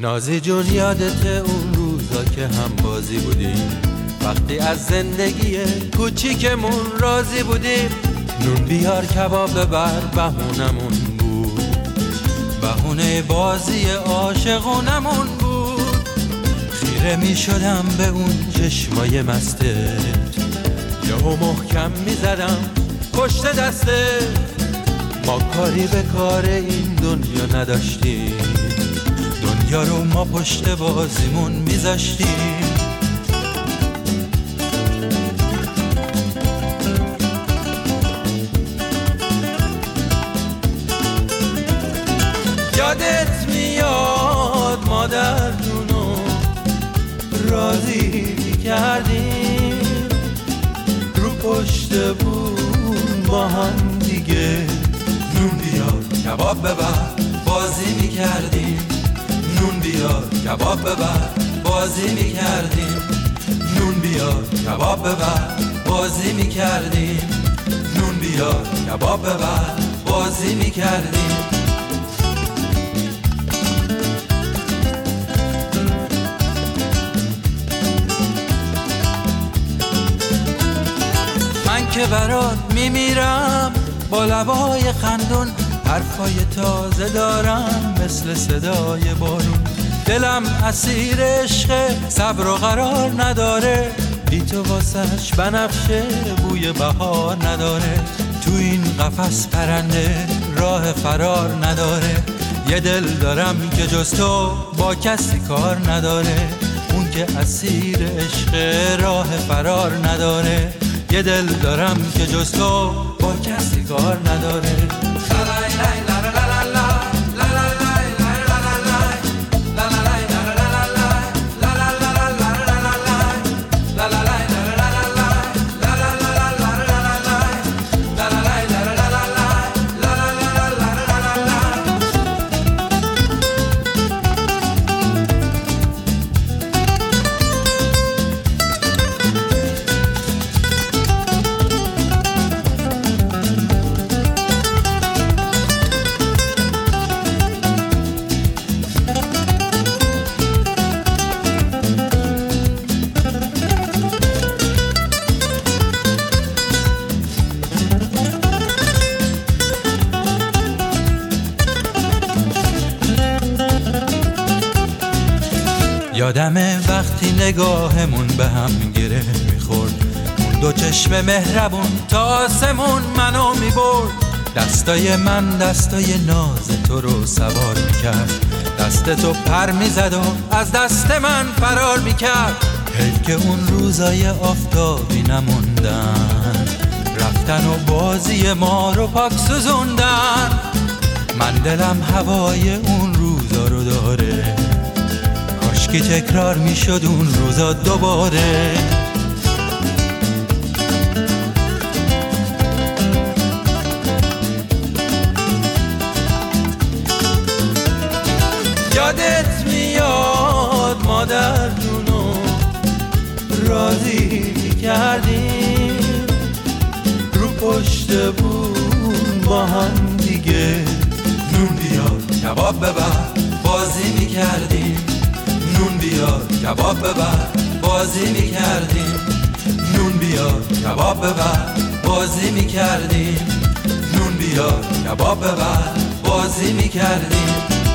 نازی جون یادت اون روزا که هم بازی بودیم، وقتی از زندگی کوچیکمون راضی بودیم. نون بیار کباب ببر بهونمون بود، بهونه بازی عاشقونمون بود. خیره می شدم به اون چشمای مستت، یهو محکم می زدم پشت دستت. ما کاری به کار این دنیا نداشتیم، دنیا رو ما پشت بازیمون میذاشتیم. یادت میاد مادر جونو راضی میکردیم، رو پشت بود با هم دیگه. نون بیار کباب ببر بازی میکردیم، نون بیار کباب ببر بازی میکردیم، نون بیار کباب ببر بازی میکردیم، نون بیار کباب ببر بازی میکردیم. من که برات میمیرم با لبای خندون، حرفای تازه دارم مثل صدای بارون. دلم اسیر عشق صبر و قرار نداره، بی تو واسش بنفشه بوی بهار نداره. تو این قفس پرنده راه فرار نداره، یه دل دارم که جز تو با کسی کار نداره. اون که اسیر عشق راه فرار نداره، یه دل دارم که جز تو با کسی کار نداره. یادمه وقتی نگاهمون به هم گره میخورد، اون دو چشم مهربون تا آسمون منو میبرد. دستای من دستای ناز تو رو سوار میکرد، دست تو پر میزد و از دست من فرار میکرد. حیف که اون روزای آفتابی نموندن، رفتن و بازی ما رو پاک سوزوندن. من دلم هوای اون روزا رو داره، که تکرار میشد اون روزا دوباره. یادت میاد مادر جونو راضی میکردیم، رو پشت بود با هم دیگه. نون بیار کباب ببر بازی میکردیم، نون بیار کباب ببر بازی میکردیم، نون بیار کباب ببر بازی میکردیم، نون بیار کباب ببر بازی میکردیم.